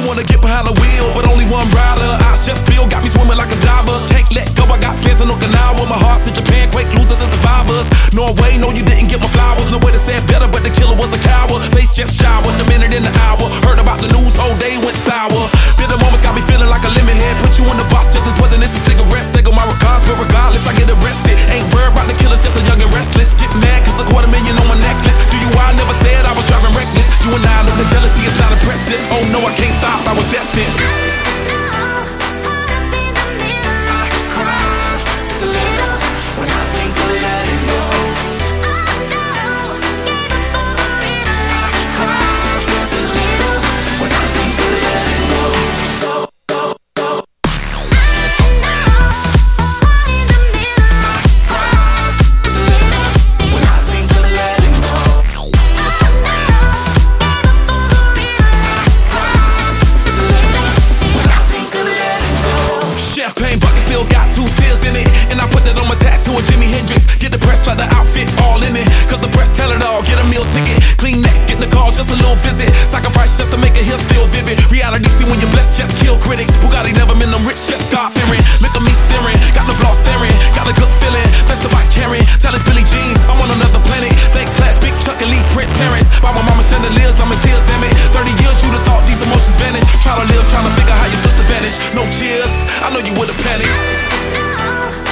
wanna get behind the wheel, but only one rider. I just feel got me swimming like a diver. Can't let go, I got plans in Okinawa. My heart to Japan, quake losers and survivors. Norway, no you didn't get my flowers. No way to say it better, but the killer was a coward. Face just showered, the minute in the hour. Heard about the news, whole day went sour. Bitter moments got me feeling like a lemon head. Put you in the box just as poison, it's a cigarette. Single my regards, but regardless I get arrested. Ain't worried about the killers, just a young and restless. Get mad cause $250,000 on my necklace. Do you I never said I was driving reckless. You and I know the jealousy is not impressive. Oh no, I can't stop, I was destined. Champagne bucket still got 2 tears in it, and I put that on my tattoo of Jimi Hendrix. Get depressed like the outfit all in it, cause the press tell it all. Get a meal ticket, clean next, get the call, just a little visit. Sacrifice just to make a hill still vivid. Reality see when you're blessed, just kill critics. Bugatti never been them rich, just God fearing. Look at me staring, got the flaw staring, got a good feeling. That's the bike carrying, tell us Billie Jeans, I'm on another planet. Thank class, Big Chuck and Lee Prince parents. By my mama chandeliers, I'm in tears, damn it. 30 years you'd have thought these emotions vanish. Try to live, trying to figure how your sister vanished. No cheers, I know you would've panicked.